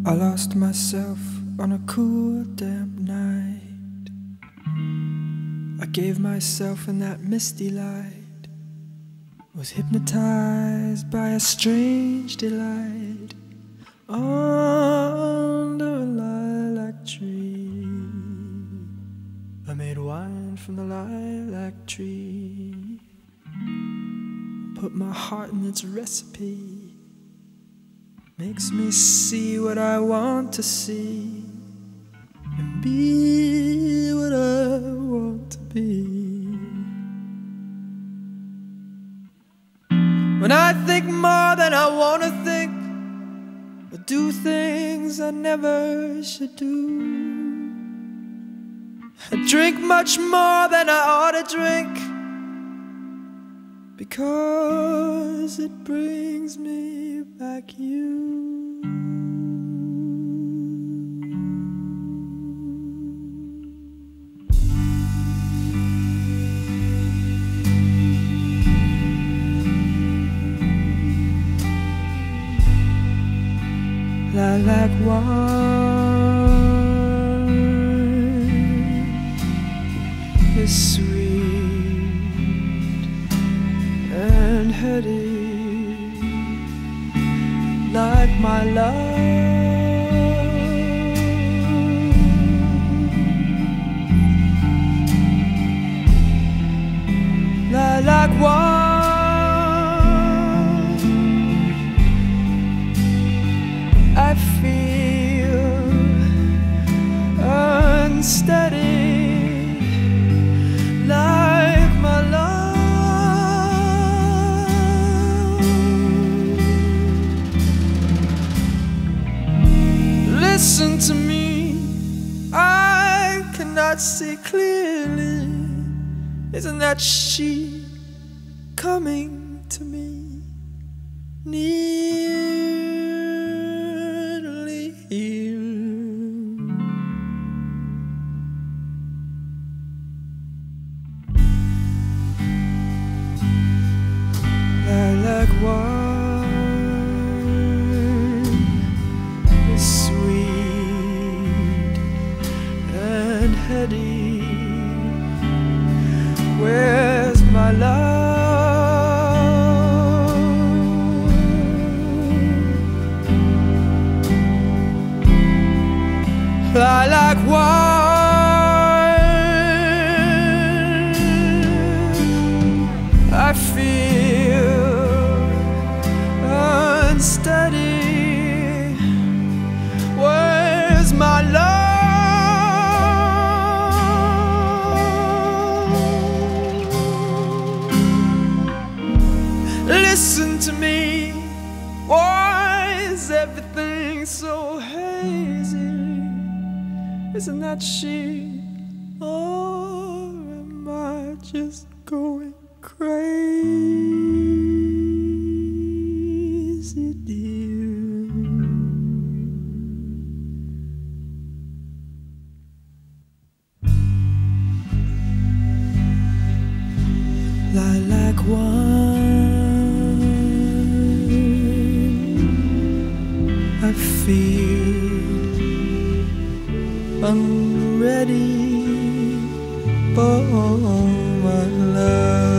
I lost myself on a cool, damp night. I gave myself in that misty light, was hypnotized by a strange delight under a lilac tree. I made wine from the lilac tree, put my heart in its recipe. Makes me see what I want to see and be what I want to be. When I think more than I want to think, or do things I never should do, I drink much more than I ought to drink, because it brings me back you. Lilac wine is sweet and heady, like my love. Lilac wine, I feel unsteady, like my love. Listen to me, I cannot see clearly. Isn't that she coming to me? Nearly here. Lilac wine is sweet and heady. Where's my love? Lilac wine, I feel unsteady. Where's my love? Listen to me, why is everything so hazy? Isn't that she? Or am I just going crazy, dear? Lilac wine, I feel I'm ready for my love.